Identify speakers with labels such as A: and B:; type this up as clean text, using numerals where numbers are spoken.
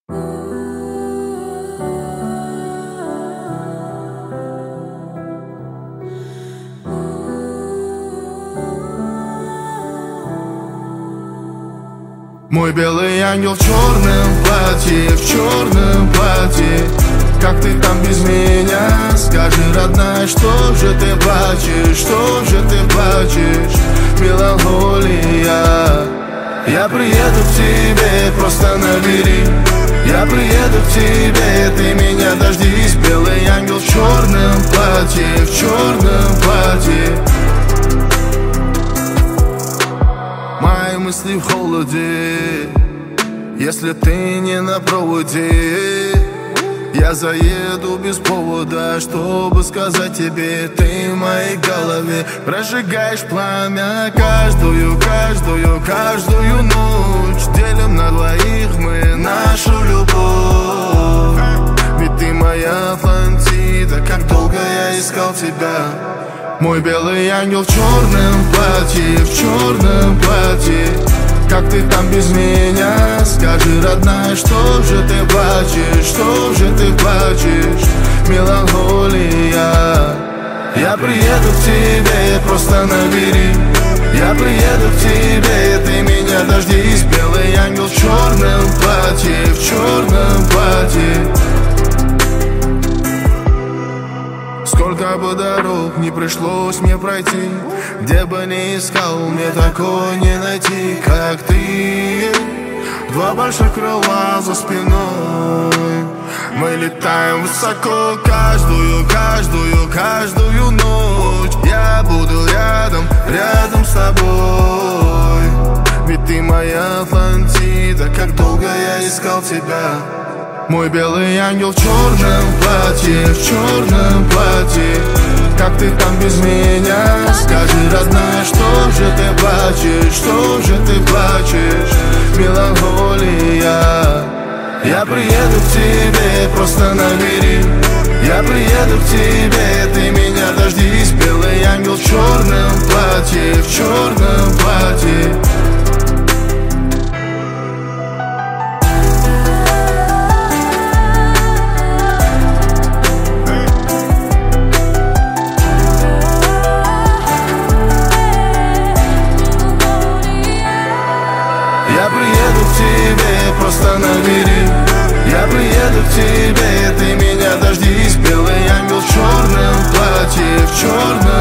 A: Мой белый ангел в черном платье, в черном платье. Как ты там без меня? Скажи, родная, что же ты плачешь, что же ты плачешь? Меланхолия. Я приеду к тебе, просто набери. Я приеду к тебе, ты меня дождись. Белый ангел в черном платье, в черном платье. Мои мысли в холоде, если ты не на проводе. Я заеду без повода, чтобы сказать тебе, ты в моей голове. Прожигаешь пламя каждую ночь. Делим на двоих мы нашу любовь. Ведь ты моя Атлантида, как долго я искал тебя. Мой белый ангел в черном платье, в черном платье. Как ты там без меня? Скажи, родная, что же ты плачешь, что же ты плачешь? Меланхолия. Я приеду к тебе, просто набери. Я приеду к тебе, ты меня дождись. Белый ангел в черном платье, в черном платье. Сколько бы дорог не пришлось мне пройти, где бы ни искал, мне такой не найти, как ты. Два больших крыла за спиной. Мы летаем высоко каждую ночь. Я буду рядом с тобой. Ведь ты моя Атлантида, как долго я искал тебя. Мой белый ангел в черном платье, в черном платье. Как ты там без меня? Скажи, родная, что же ты плачешь, что же ты плачешь? Меланхолия. Я приеду к тебе, просто набери. Я приеду к тебе, ты меня дождись. Белый ангел в черном платье, в черном платье. Я приеду к тебе, просто набери. Я приеду к тебе, ты меня дождись. Белый ангел в черном платье, в черном